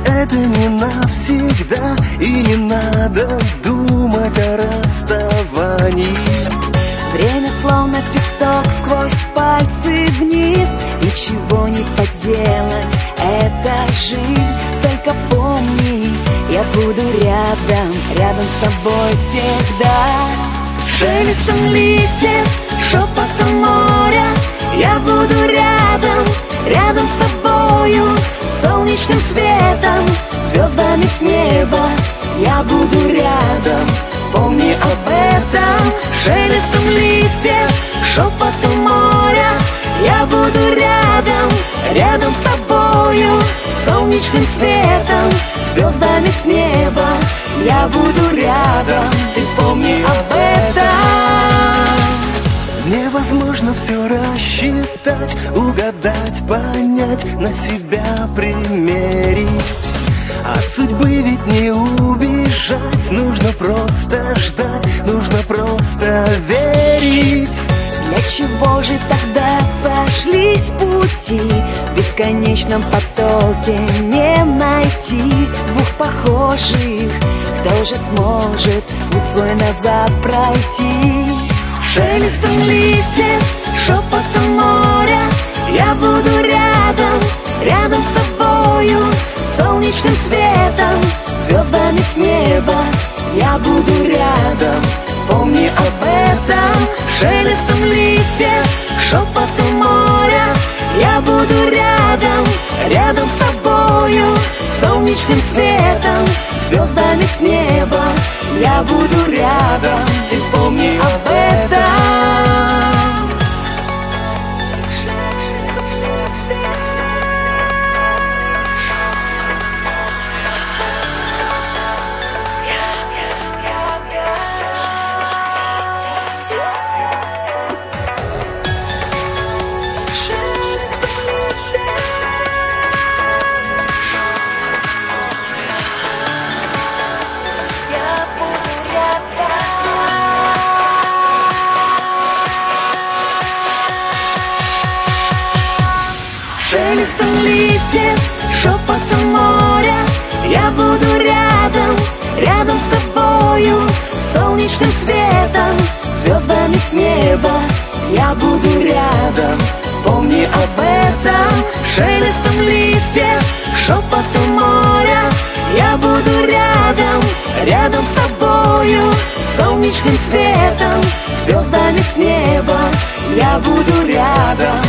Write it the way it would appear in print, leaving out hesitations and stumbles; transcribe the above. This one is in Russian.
это не навсегда, и не надо думать о расставании. Время словно песок сквозь пальцы вниз. Ничего не поделать, это жизнь. Только помни, я буду рядом, рядом с тобой всегда. Шелестом листьев, шепотом моря, я буду рядом, рядом с тобою. Солнечным светом, звездами с неба, я буду рядом, помни об этом. Шелестом листьев, шепотом моря, я буду рядом, рядом с тобою. Солнечным светом, звездами с неба, я буду рядом, ты помни об этом. Невозможно все рассчитать, угадать, понять, на себя примерить. От судьбы ведь не убежать, нужно просто ждать, нужно просто верить. Для чего же тогда сошлись пути? В бесконечном потоке не найти двух похожих. Кто же сможет путь свой назад пройти? Шелестом листьев, шепотом моря, я буду рядом, рядом с тобою. Солнечным светом, звездами с неба, я буду рядом, помни об этом. Шелестом листьев, шепотом моря, я буду рядом, рядом с тобою. Солнечным светом, звездами с неба, я буду рядом, ты помни об этом. Шелестом листьев, шепотом моря, я буду рядом, рядом с тобою. Солнечным светом, звездами с неба, я буду рядом, помни об этом. Шелестом листьев, шепотом моря, я буду рядом, рядом с тобою. Солнечным светом, звездами с неба, я буду рядом,